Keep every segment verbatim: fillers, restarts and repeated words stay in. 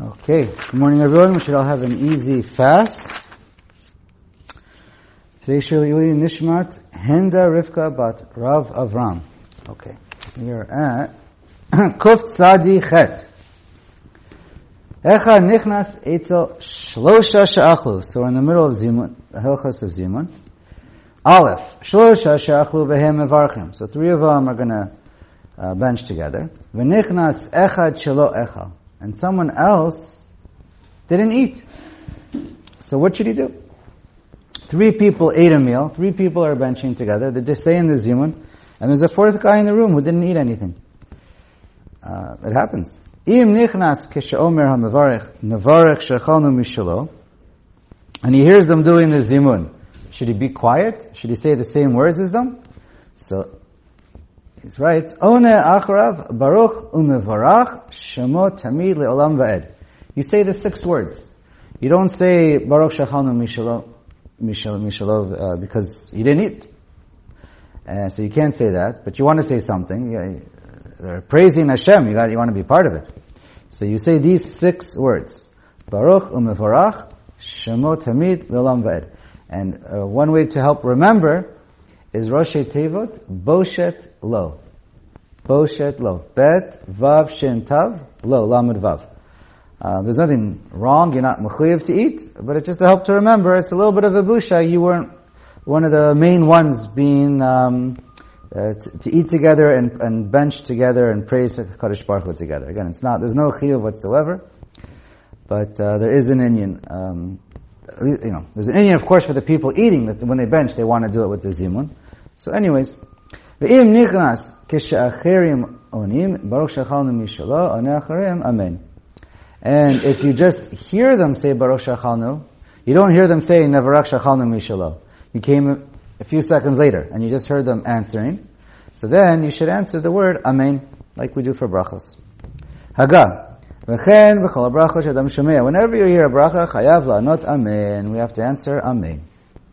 Okay, good morning everyone. We should all have an easy fast. Today Shirley Nishmat Henda Rivka Bat Rav Avram. Okay, we are at Kuf Tzadi Chet. Echa Nichnas Eitzel Shlosha She'achlu. So we're in the middle of Zimun, the Hilchos of Zimun. Aleph Shlosha She'achlu Behem Mevarchim. So three of them are going to uh, bench together. V'nichnas Echad Shelo Echal. And someone else didn't eat. So what should he do? Three people ate a meal. Three people are benching together. They just say in the Zimun, and there's a fourth guy in the room who didn't eat anything. Uh, it happens. Im nichnas kesheomer hamevarech nevarech shechalnu mishalo. And he hears them doing the Zimun. Should he be quiet? Should he say the same words as them? So he writes, One acharav baruch umevarach shemo tamid le'olam va'ed. You say the six words. You don't say baruch shechalnu mishalo, mishalo, mishalo uh, because you didn't eat. Uh, so you can't say that, but you want to say something. You, uh, praising Hashem, you got, you want to be part of it. So you say these six words. Baruch umevarach shemo tamid le'olam va'ed. And uh, one way to help remember is Roshei Tevot, Boshet Lo. Boshet Lo. Bet, Vav, Shin, Tav, Lo, Lamed Vav. Uh, there's nothing wrong, you're not mechuyev to eat, but it's just to help to remember, it's a little bit of a busha, you weren't one of the main ones being, um, uh, to, to eat together and, and bench together and praise Kadosh Baruch Hu together. Again, it's not, there's no chiyuv whatsoever, but uh, there is an inyan, um, you know, there's an inyan of course for the people eating, that when they bench, they want to do it with the zimun. So anyways, V'im nichnas k'she'acherim onim, baruch shechalnu mishalo, ane acherim, amen. And if you just hear them say baruch shechalnu, you don't hear them saying nevarach shechalnu mishalo. You came a few seconds later, and you just heard them answering. So then you should answer the word amen, like we do for brachos. Haga. V'chen v'chol brachos adam shomea. Whenever you hear a bracha, chayav la'anot amen. We have to answer amen.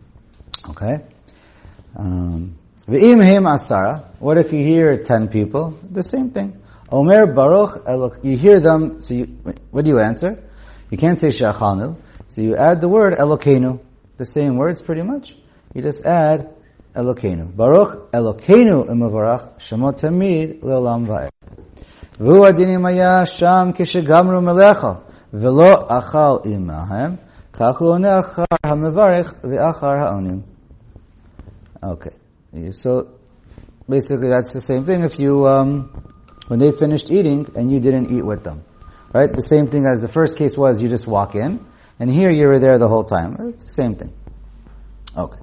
Okay? Um, V'im him asara. What if you hear ten people? The same thing. Omer baruch elok. You hear them, so you, what do you answer? You can't say shechalnu, so you add the word elokeinu. The same words pretty much. You just add elokeinu. Baruch elokeinu imavarach shemot tamid le'olam va'ed. V'hu adinim haya sham kishegamru melecha v'lo achal imahem kachu oneh achar hamevarech v'achar ha'onim. Okay. So, basically that's the same thing if you, um, when they finished eating and you didn't eat with them. Right? The same thing as the first case was you just walk in, and here you were there the whole time. It's the same thing. Okay.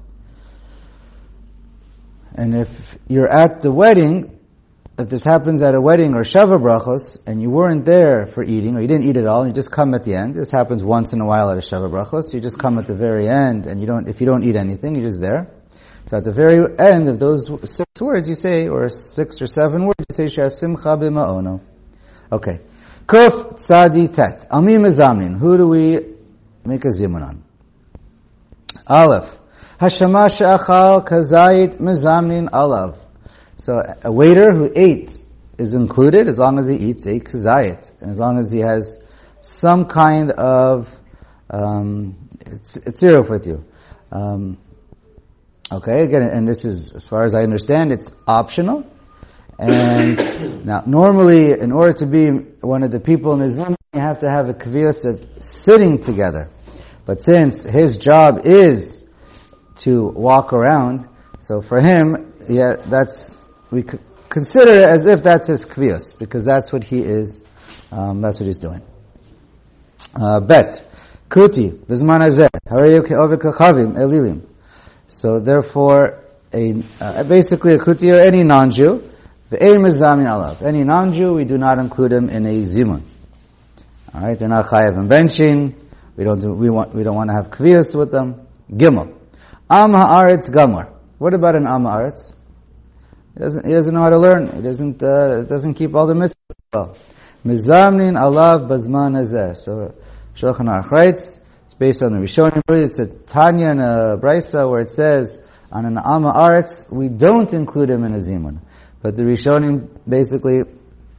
And if you're at the wedding, if this happens at a wedding or Sheva Brachos, and you weren't there for eating, or you didn't eat at all, and you just come at the end, this happens once in a while at a Sheva Brachos, you just come at the very end, and you don't, if you don't eat anything, you're just there. So at the very end of those six words you say, or six or seven words, you say, She'asimcha b'ma'ono. Okay. Kuf tzadi tet. Al mi mezamin. Who do we make a zimun on? Aleph. Hashama she'achal kazayit mezamnin alav. So a waiter who ate is included as long as he eats a kazayit. And as long as he has some kind of, um, it's, it's zero with you. Um, Okay, again, and this is, as far as I understand, it's optional. And now, normally, in order to be one of the people in the zimun, you have to have a kviyas of sitting together. But since his job is to walk around, so for him, yeah, that's, we c- consider it as if that's his kviyas, because that's what he is, um, that's what he's doing. Uh, bet. Kuti. Bizman hazeh. Harayu ke'ovek kachavim elilim. So therefore, a uh, basically a kuti or any non-Jew, ve'ein mezamin alav. Any non-Jew, we do not include him in a zimun. All right, they're not chayav and benching. We don't do, we want we don't want to have kviyas with them. Gimel, am haaretz gamor. What about an am haaretz? He doesn't he doesn't know how to learn. He doesn't uh, doesn't keep all the mitzvahs well. Mezamnin alav bazman hazeh. So Shulchan Aruch writes, based on the Rishonim, it's a Tanya and a Brisa where it says, on an Amma Aretz, we don't include him in a Zimun. But the Rishonim basically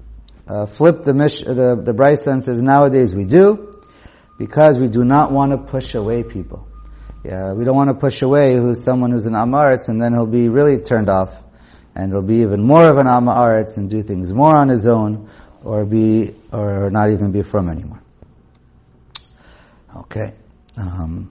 uh, flip the mish, the, the Brisa and says nowadays we do, because we do not want to push away people. Yeah, we don't want to push away who's someone who's an Amaretz, and then he'll be really turned off, and he'll be even more of an Amaretz and do things more on his own, or be, or not even be from anymore. Okay. Um,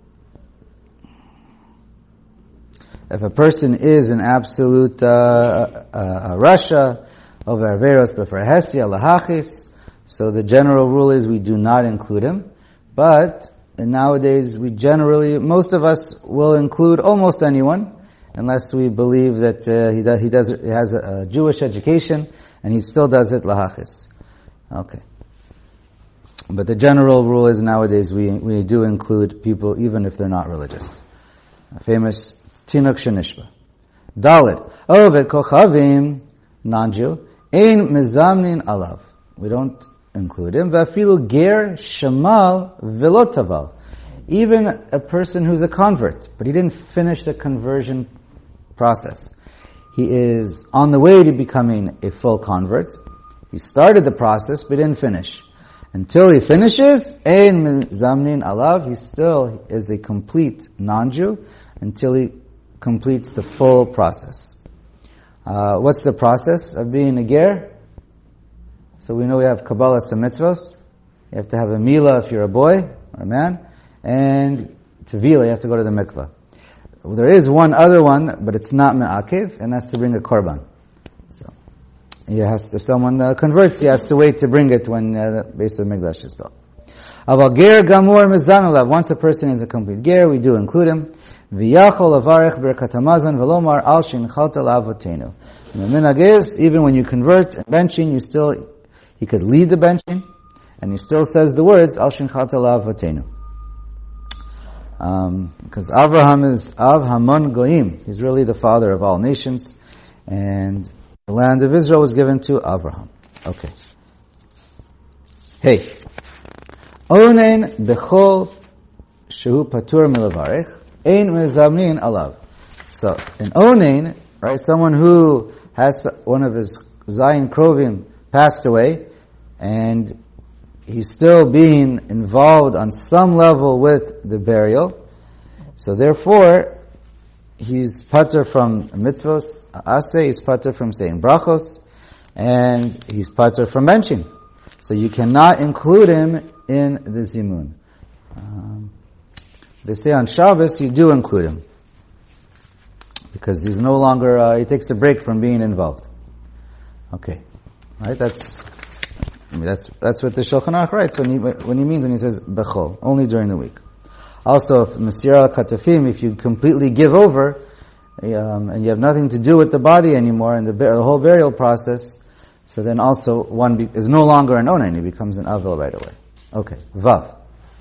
if a person is an absolute uh, uh, Rasha of Averos B'Farhesia Lahachis, so the general rule is we do not include him. But nowadays, we generally, most of us will include almost anyone, unless we believe that uh, he does, he does, he has a, a Jewish education, and he still does it lahachis. Okay. But the general rule is nowadays we we do include people even if they're not religious. A famous Tinuk Shenishba. Dalit. Ovet Kochavim, non-Jew, Ein Mezamnin Alav. We don't include him. Vafilu ger shemal velotaval. Even a person who's a convert, but he didn't finish the conversion process. He is on the way to becoming a full convert. He started the process, but didn't finish. Until he finishes, ein zamnin alav, he still is a complete non-Jew until he completes the full process. Uh, what's the process of being a ger? So we know we have Kabbalah and mitzvos. You have to have a milah if you're a boy or a man, and tevila, you have to go to the mikvah. There is one other one, but it's not me'akev, and that's to bring a korban. So, he has to, if someone uh, converts, he has to wait to bring it when uh, the base of Mikdash is built. Aval ger gamur mizanalav. Once a person is a complete ger, we do include him. V'yachol avarech berkat hamazon v'lomar al shinchalta la'avotenu. And the minhag is, even when you convert and benching, you still, he could lead the benching, and he still says the words al shinchalta la'avotenu. Um, because Avraham is Av Hamon Goyim. He's really the father of all nations. And the land of Israel was given to Avraham. Okay. Hey. Onein bechol shehu patur milavarech ein mezamnin alav. So, in Onein, right, someone who has one of his Zayin Krovim passed away, and he's still being involved on some level with the burial. So therefore, he's pater from mitzvos, aseh, he's pater from saying brachos, and he's pater from benching. So you cannot include him in the zimun. Um, they say on Shabbos, you do include him. Because he's no longer, uh, he takes a break from being involved. Okay. Right, that's... I mean, that's that's what the Shulchan Aruch writes when he when he means when he says bechol, only during the week. Also, if Masir al Katafim, if you completely give over um, and you have nothing to do with the body anymore and the, the whole burial process, so then also one be, is no longer an onen; he becomes an avil right away. Okay, vav.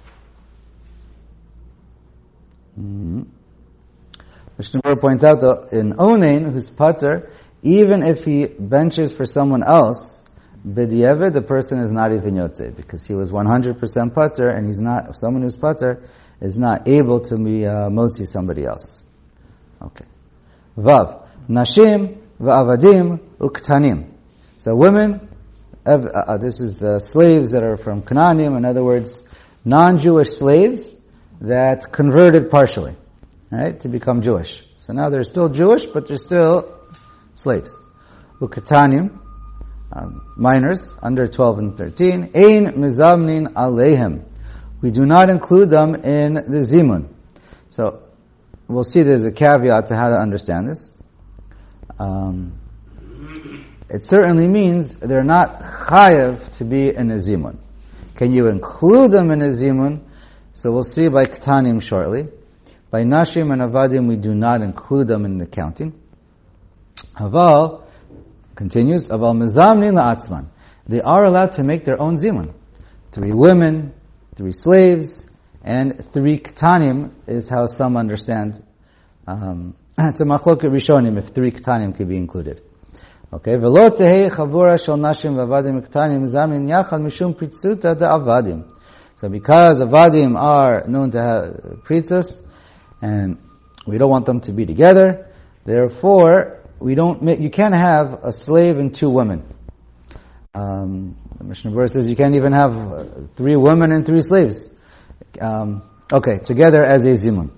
Mm-hmm. Mishnah Berurah points out that in onen, who's pater, even if he benches for someone else, B'diavad, the person is not even yotze, because he was one hundred percent pater, and he's not, someone who's pater is not able to be uh, motzi somebody else. Okay. Vav. Nashim v'avadim uktanim. So women, uh, uh, this is uh, slaves that are from Canaanim, in other words, non-Jewish slaves that converted partially, right, to become Jewish. So now they're still Jewish, but they're still slaves. Uktanim. Um, minors under twelve and thirteen, ein mizamnin aleihem. We do not include them in the zimun. So we'll see there's a caveat to how to understand this. Um, it certainly means they're not chayav to be in a zimun. Can you include them in a zimun? So we'll see by ktanim shortly. By nashim and avadim, we do not include them in the counting. Haval continues, Aval mezamnin la'atzman. They are allowed to make their own zimun. Three women, three slaves, and three ktanim is how some understand. Um, it's a machloket rishonim if three ktanim could be included. Okay, v'lo tehei chavura shel nashim v'avadim ktanim mezamnin yachad mishum pritzuta da'avadim. So because avadim are known to have pritzus, and we don't want them to be together, therefore, we don't make, you can't have a slave and two women. Um, the Mishnah Berurah says you can't even have uh, three women and three slaves. Um, okay, together as a zimun.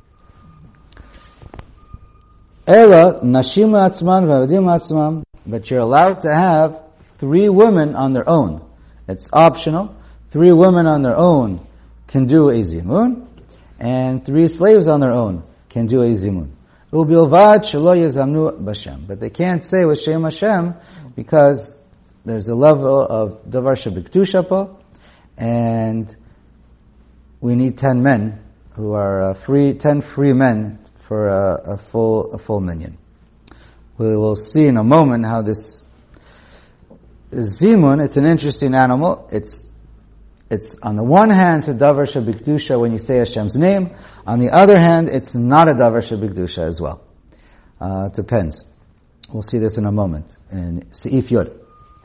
Ela nashim la'atzman v'avadim la'atzmam, but you're allowed to have three women on their own. It's optional. Three women on their own can do a zimun, and three slaves on their own can do a zimun. Ubilvad shelo yezamnu b'Hashem, but they can't say with Shem Hashem because there's a level of davar shebiktusha po, and we need ten men who are uh, free, ten free men for a, a full a full minyan. We will see in a moment how this zimun. It's an interesting animal. It's it's on the one hand it's a davar shebiktusha when you say Hashem's name. On the other hand, it's not a davar shebiktusha as well. Uh, it depends. We'll see this in a moment in Seif Yod.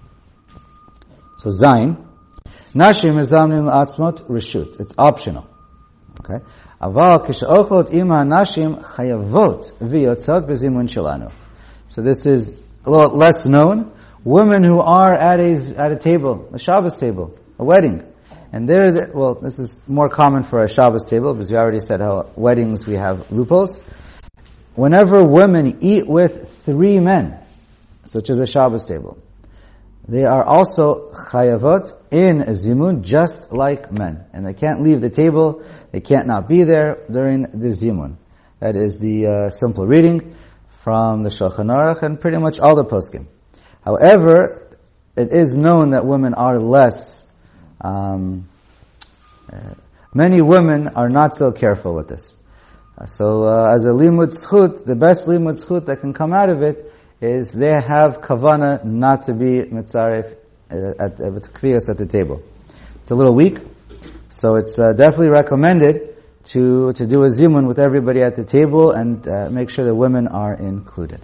So Zayin, Nashim mezamnim la'atzmot reshut. It's optional. Okay. Aval kisha'ochlot ima nashim chayavot v'yotzot b'zimun shelanu. So this is a little less known. Women who are at a at a table, a Shabbos table, a wedding, and they're the, well, this is more common for a Shabbos table because we already said how weddings we have loopholes. Whenever women eat with three men, such as a Shabbos table, they are also chayavot in a zimun just like men. And they can't leave the table, they can't not be there during the zimun. That is the uh, simple reading from the Shulchan Aruch and pretty much all the poskim. However, it is known that women are less, um, uh, many women are not so careful with this. Uh, so uh, as a limud zchut, the best limud zchut that can come out of it is they have kavana not to be mitzaref at kviyos at the table. It's a little weak, so it's uh, definitely recommended to to do a zimun with everybody at the table and uh, make sure the women are included.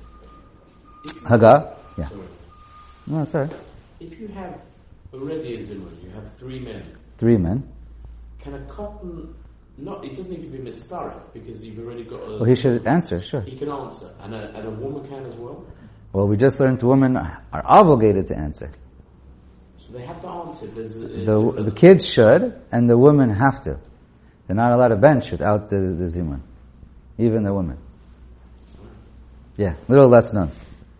Haga, yeah. No, sorry. If you have already a zimun, you have three men. Three men. Can a cotton not? It doesn't need to be mitzaref because you've already got a. Well, he should answer. Sure. He can answer, and a, and a woman can as well. Well, we just learned women are obligated to answer. So they have to answer. There's a, the the kids should, and the women have to. They're not allowed to bench without the, the zimun. Even the women. Yeah, little less known.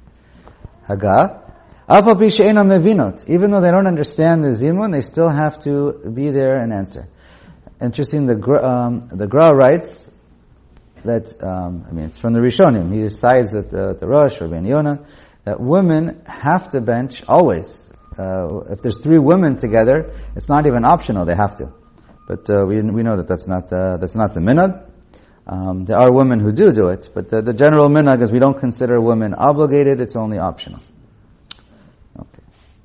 Haga. Even though they don't understand the zimun, they still have to be there and answer. Interesting, the um, the Gra writes that, um, I mean, it's from the Rishonim. He decides with the, the Rosh, Rabbi Yonah, that women have to bench always. Uh, if there's three women together, it's not even optional; they have to. But uh, we we know that that's not uh, that's not the minhag. Um, there are women who do do it, but the, the general minhag is we don't consider women obligated; it's only optional. Okay.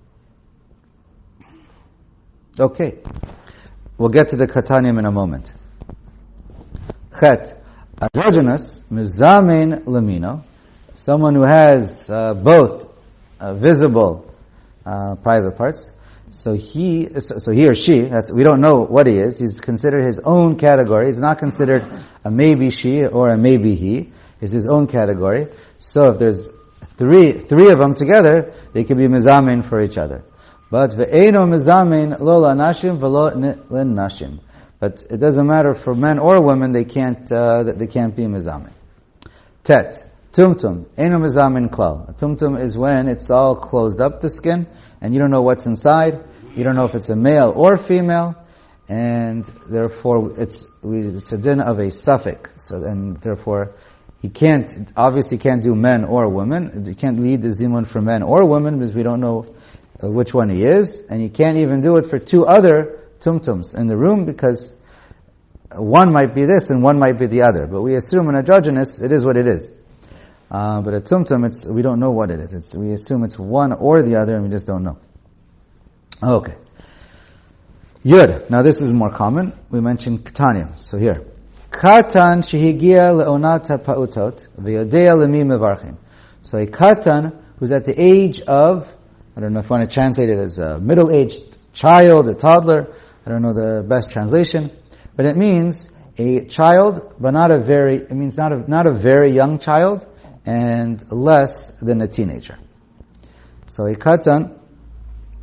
Okay. We'll get to the Katanim in a moment. Chet. Androgynous, mizamein lamino, someone who has uh, both uh, visible uh, private parts. So he, so he or she, that's, we don't know what he is. He's considered his own category. He's not considered a maybe she or a maybe he. It's his own category. So if there's three, three of them together, they can be mizamein for each other. But ve'eno mizamein lo la nashim v'lo len nashim. But it doesn't matter for men or women; they can't uh, they can't be mizamin. Tet tumtum eno mizamin klal. A tumtum is when it's all closed up, the skin, and you don't know what's inside. You don't know if it's a male or female, and therefore it's it's a din of a suffix. So and therefore he can't obviously can't do men or women. You can't lead the zimun for men or women because we don't know uh, which one he is, and you can't even do it for two other tumtums in the room because one might be this and one might be the other. But we assume an androgynous, it is what it is. Uh, but a tumtum, it's, we don't know what it is. It's, we assume it's one or the other and we just don't know. Okay. Yud. Now this is more common. We mentioned katanim. So here. Katan shehigia le'onat ha'pa'utot v'yodea lemi mevarchin. So a katan who's at the age of, I don't know if I want to translate it as a middle-aged child, a toddler, I don't know the best translation, but it means a child, but not a very, it means not a, not a very young child, and less than a teenager. So a katan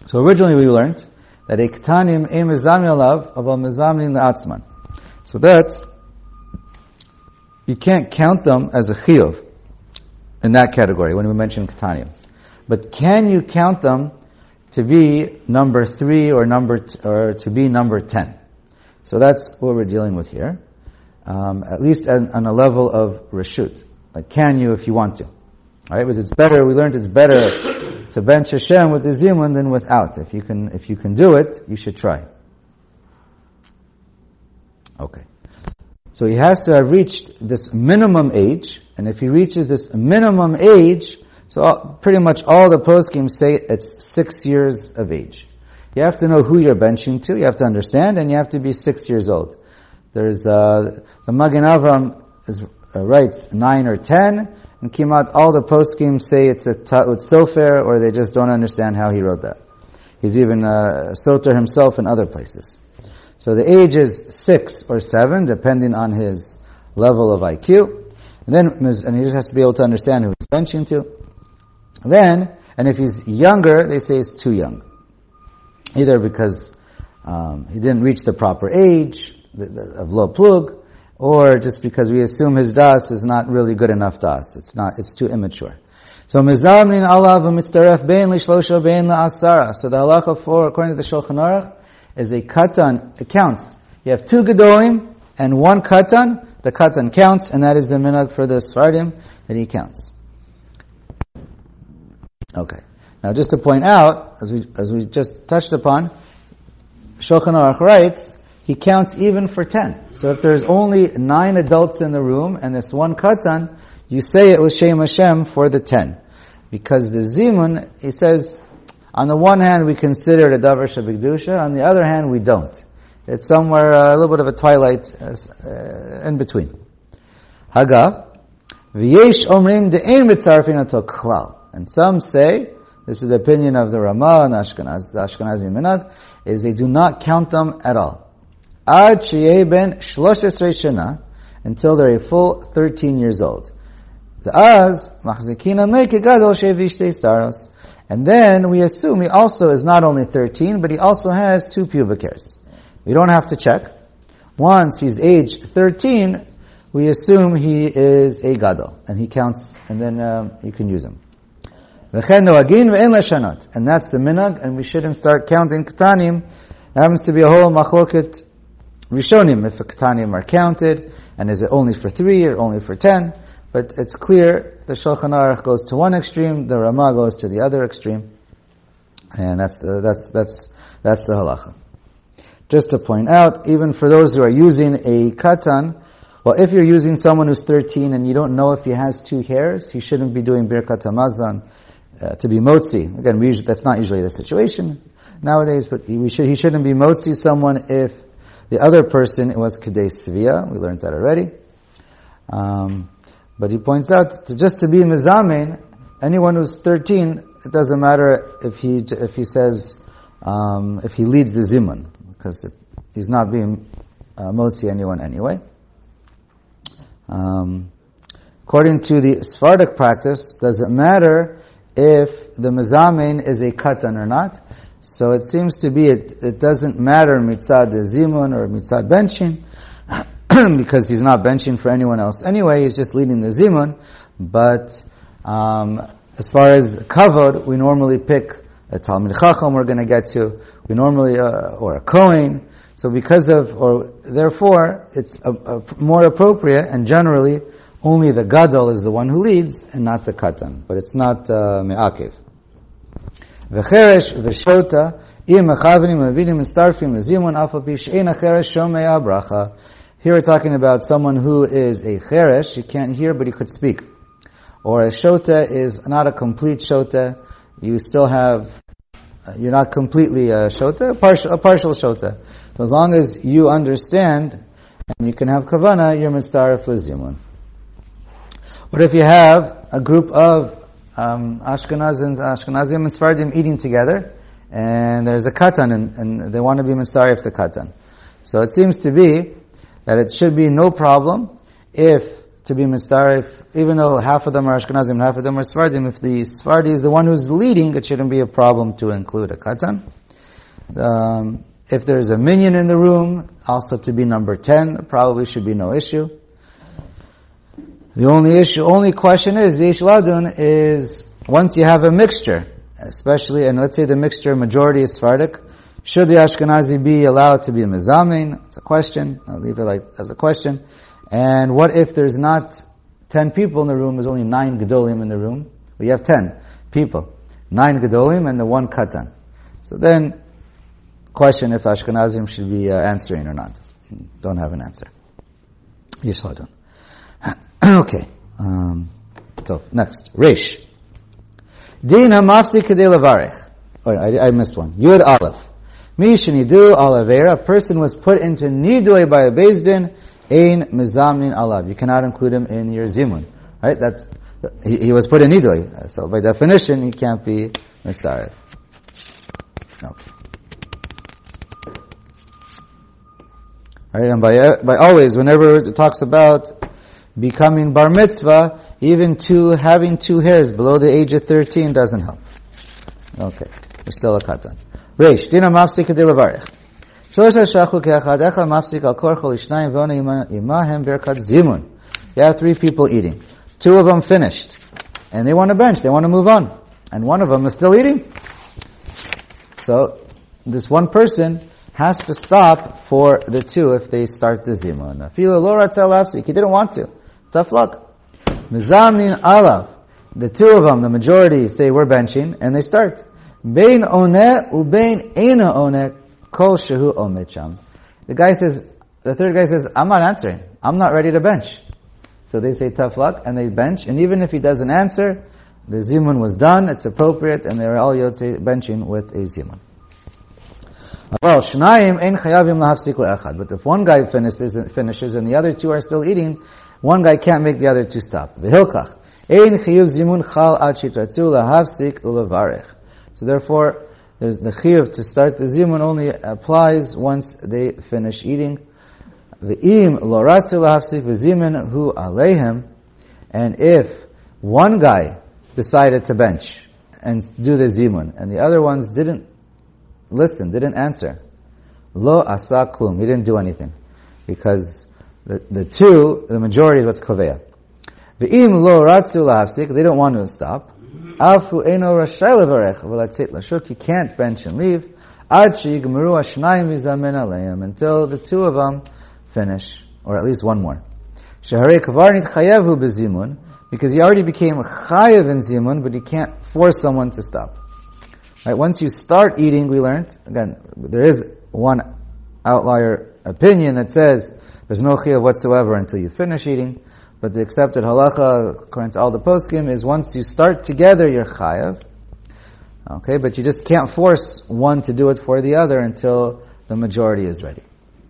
So originally we learned that a katanim e mezamni alav aval mezamni le'atzman. So that's, you can't count them as a chiyuv in that category when we mention katanim. But can you count them to be number three or number t- or to be number ten? So that's what we're dealing with here. Um, at least on, on a level of reshut. Like, can you if you want to? All right, because it's better. We learned it's better to bench Hashem with the zimun than without. If you can, if you can do it, you should try. Okay. So he has to have reached this minimum age, and if he reaches this minimum age, so all, pretty much all the poskim say it's six years of age. You have to know who you're benching to. You have to understand, and you have to be six years old. There's uh, the Magen Avram is, uh, writes nine or ten, and Kimat all the poskim say it's a ta'ut sofer, or they just don't understand how he wrote that. He's even uh, soter himself in other places. So the age is six or seven, depending on his level of I Q. And then, and he just has to be able to understand who he's benching to. Then, and if he's younger, they say he's too young. Either because um, he didn't reach the proper age the, the, of lo plug, or just because we assume his das is not really good enough das. It's not, it's too immature. So, mizamnin alav v'mitzaref bein lishlosha bein la'asara. So the halacha for, according to the Shulchan Aruch, is a katan, it counts. You have two gedolim and one katan, the katan counts, and that is the minhag for the Sfardim, that he counts. Okay. Now just to point out, as we, as we just touched upon, Shulchan Aruch writes, he counts even for ten. So if there's only nine adults in the room and this one katan, you say it with Shem Hashem for the ten. Because the zimun, he says, on the one hand, we consider it a davar shabigdusha. On the other hand, we don't. It's somewhere uh, a little bit of a twilight uh, in between. Haga, v'yesh omrim de'ein mitzarfin ato klal. And some say, this is the opinion of the Ramah and the Ashkenaz, the Ashkenazi minhag, is they do not count them at all. Ad sheyeh ben shlosh esrei shana, until they're a full thirteen years old. The az machzikin amei kegadol shevishtei staros. And then we assume he also is not only thirteen, but he also has two pubic hairs. We don't have to check. Once he's age thirteen, we assume he is a gadol, and he counts, and then um, you can use him. And that's the minhag, and we shouldn't start counting katanim. It happens to be a whole machloket rishonim, if katanim are counted, and is it only for three or only for ten? But it's clear, the Shulchan Aruch goes to one extreme, the Ramah goes to the other extreme, and that's the, that's, that's, that's the halacha. Just to point out, even for those who are using a katan, well, if you're using someone who's thirteen and you don't know if he has two hairs, he shouldn't be doing Birkat HaMazon, uh, to be motzi. Again, we usually, that's not usually the situation nowadays, but he, we should, he shouldn't be motzi someone if the other person was Kedei Svia. We learned that already. Um, But he points out, to just to be mizamein, anyone who's thirteen, it doesn't matter if he if he says um, if he leads the zimun, because it, he's not being uh, motzi anyone anyway. Um, according to the Sephardic practice, does it matter if the mizamein is a katan or not? So it seems to be it, it doesn't matter mitzad the zimun or mitzad benchin, because he's not benching for anyone else anyway, he's just leading the zimun. But um, as far as kavod, we normally pick a Talmid Chacham we're going to get to, we normally, uh, or a Kohen. So because of, or therefore, it's a, a more appropriate, and generally, only the Gadol is the one who leads, and not the Katan. But it's not uh, Me'akev. V'cheresh v'shota, im mechavenim avidim mistarfim lezimun afapi she'en acheresh shomei abracha. Here we're talking about someone who is a cheresh, he can't hear but he could speak. Or a shota is not a complete shota, you still have, you're not completely a shota, a partial, a partial shota. So as long as you understand, and you can have kavana, you're mitzaref lezimun. What if you have a group of um, Ashkenazim, Ashkenazim and Sfardim eating together, and there's a katan, and, and they want to be mitzaref the katan. So it seems to be that it should be no problem if to be Mistarif, even though half of them are Ashkenazim and half of them are Sfardim. If the Sfardi is the one who's leading, it shouldn't be a problem to include a Katan. Um, if there's a minion in the room, also to be number ten, probably should be no issue. The only issue, only question is, the Yesh Ladun is, once you have a mixture, especially, and let's say the mixture majority is Sephardic, should the Ashkenazi be allowed to be a Mezamin? It's a question. I'll leave it like as a question. And what if there's not ten people in the room, there's only nine Gedolim in the room? Well, you have ten people. Nine Gedolim and the one Katan. So then, question if Ashkenazim should be uh, answering or not. Don't have an answer. Yesh Ladun. Okay. Um, so, next. Reish. Din ha-mafsik kedei levarech. Oh, I, I missed one. Yud Aleph. Mi shenidu alavera. A person was put into nidui by a Beis Din. Ein mezamnin alav. You cannot include him in your zimun. Right? That's, he, he was put in nidui. So by definition, he can't be mistarif. Okay. Right? And by, by always, whenever it talks about becoming bar mitzvah, even two, having two hairs below the age of thirteen doesn't help. Okay. There's still a katan. Reish. Dina mafsik kedei levarech. Shlosha shachlu ke'achad echad mafsik al korcho lishnayim v'ona imahem berkat zimun. You have three people eating. Two of them finished. And they want to bench. They want to move on. And one of them is still eating. So, this one person has to stop for the two if they start the zimun. Afilo lo ratzah lafsik. He didn't want to. Tough luck. Mizamin alav. The two of them, the majority, say we're benching, and they start. Bein oneh ubein eina oneh kol shehu omed sham. The guy says, the third guy says, I'm not answering. I'm not ready to bench. So they say tough luck, and they bench, and even if he doesn't answer, the zimun was done, it's appropriate, and they're all yotzei benching with a zimun. Well, shnayim ein chayavim lahafsik le'echad. But if one guy finishes, finishes and the other two are still eating, one guy can't make the other two stop. V'hilkach. Ein chiyuv zimun chal ad shitratzu lahafsik ulevarech. So therefore, there's the chiyuv to start the zimun only applies once they finish eating. V'im lo ratzu lahafsik v'zimun hu aleihem. And if one guy decided to bench and do the zimun, and the other ones didn't listen, didn't answer, lo asa klum, he didn't do anything. Because the, the two, the majority is what's koveya. V'im lo ratzu lahafsik, they don't want to stop. Afu eino rashai levarech v'latzit lashuk, you can't bench and leave. Ad sheyigmeru hashnayim vizamen aleim, until the two of them finish, or at least one more. Sheharei kavar nitchayevu bezimun, because he already became chayev in zimun, but he can't force someone to stop. Right? Once you start eating, we learned, again, there is one outlier opinion that says there's no chiyuv whatsoever until you finish eating, but the accepted halacha, according to all the poskim, is once you start together, you're chayav. Okay, but you just can't force one to do it for the other until the majority is ready.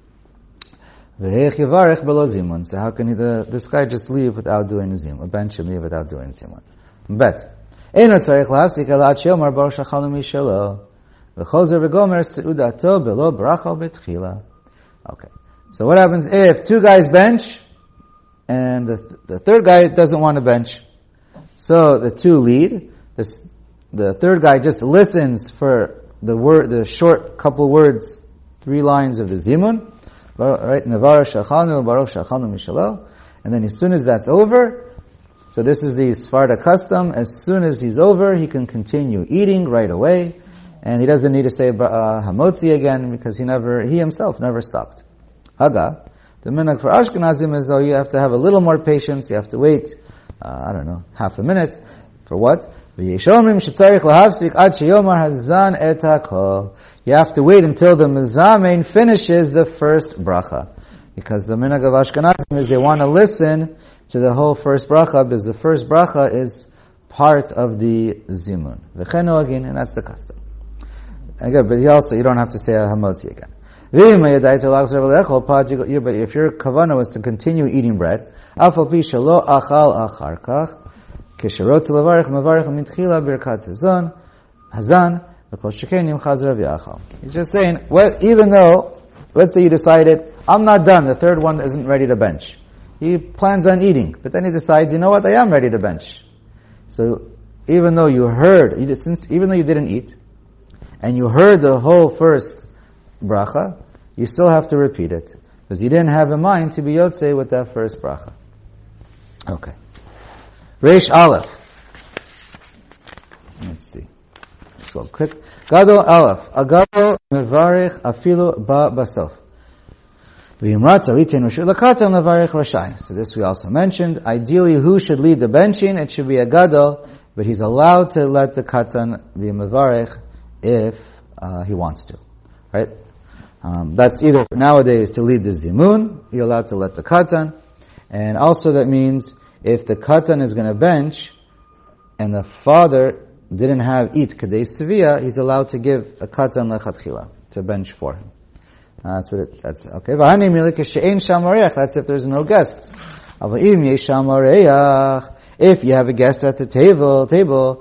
So how can he, the, this guy just leave without doing a zimun? A bench and leave without doing a zimun. Bet. Okay. So what happens if two guys bench and the, the third guy doesn't want to bench? So the two lead. This, the third guy just listens for the word, the short couple words, three lines of the zimun. Right? Nevar shachanu, baruch shachanu mishalo. And then as soon as that's over, so this is the Sfarda custom, as soon as he's over, he can continue eating right away. And he doesn't need to say uh, hamotzi again, because he never, he himself never stopped. Haga. The minhag for Ashkenazim is though you have to have a little more patience, you have to wait, uh, I don't know, half a minute. For what? You have to wait until the mezamein finishes the first bracha. Because the minhag of Ashkenazim is they want to listen to the whole first bracha, because the first bracha is part of the zimun. And that's the custom. Again, but he also, you don't have to say a hamotzi again. But if your kavanah was to continue eating bread, He's just saying, well, even though, let's say you decided, I'm not done, the third one isn't ready to bench. He plans on eating, but then he decides, you know what, I am ready to bench. So, even though you heard, you, since, even though you didn't eat, and you heard the whole first bracha, you still have to repeat it, because you didn't have in mind to be yotzei with that first bracha. Okay. Reish Aleph. Let's see. Let's go quick. Gadol Aleph. A gadol mevarich afilu ba basof. So this we also mentioned. Ideally, who should lead the benching? It should be a gadol, but he's allowed to let the katan be mevarich if uh, he wants to. Right? Um, that's either nowadays to lead the zimun, you're allowed to let the katan, and also that means if the katan is going to bench, and the father didn't have eat kadei sevia, he's allowed to give a katan lechatchila, to bench for him. Uh, that's what it's, that's, okay. That's if there's no guests. If you have a guest at the table, table,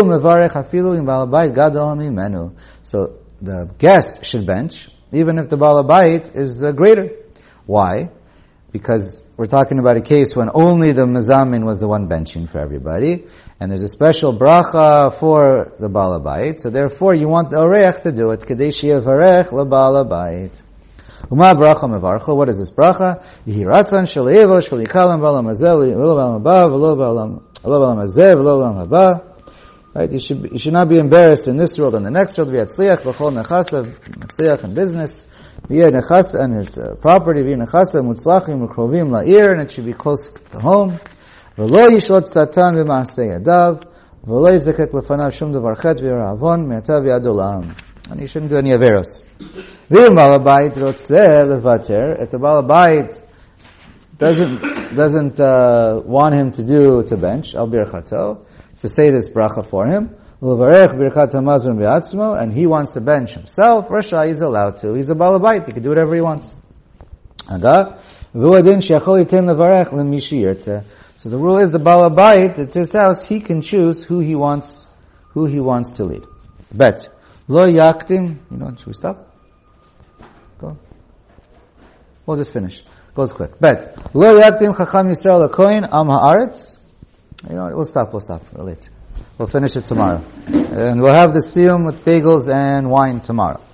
so the guest should bench, even if the Baal Habayit is uh, greater. Why? Because we're talking about a case when only the Mezamin was the one benching for everybody, and there's a special bracha for the Baal Habayit, so therefore you want the Oreach to do it. Kadesh Yevarech LaBaal Habayit. Uma bracha mevarcha. What is this bracha? Yehi ratzon shel evo shel yikalam b'olam hazeh v'lo b'olam haba v'lo b'olam hazeh v'lo b'olam haba. Right? You should you should not be embarrassed in this world and the next world. V'yatzliach v'chol nechasav, yatzliach in business. V'yeh nechasa and his uh, property. V'yeh nechasa mutzlachim v'krovim la'ir, and it should be close to home. V'lo yishlot satan v'maaseh yadav v'lo yizakek lefanav shum davar chet v'yerahavon me'atav yad olam. And you shouldn't do any averos. V'im Baal Habayit rotzeh levater. If the Baal Habayit doesn't doesn't uh, want him to do to bench al birchato, to say this bracha for him, levarech birchat hamazon be'atzmo, and he wants to bench himself, Rasha is allowed to. He's a Baal Habayit. He can do whatever he wants. Aga v'uadin she'achol yiten levarech lemishi yirtzeh. So the rule is the Baal Habayit, it's his house. He can choose who he wants who he wants to lead. Bet. Lo yaktim, you know, should we stop? Go. We'll just finish. Goes quick. Bet. Lo yaktim chacham Yisrael HaKohen am haaretz. You know, we'll stop, we'll stop. We'll, we'll finish it tomorrow. And we'll have the siyum with bagels and wine tomorrow.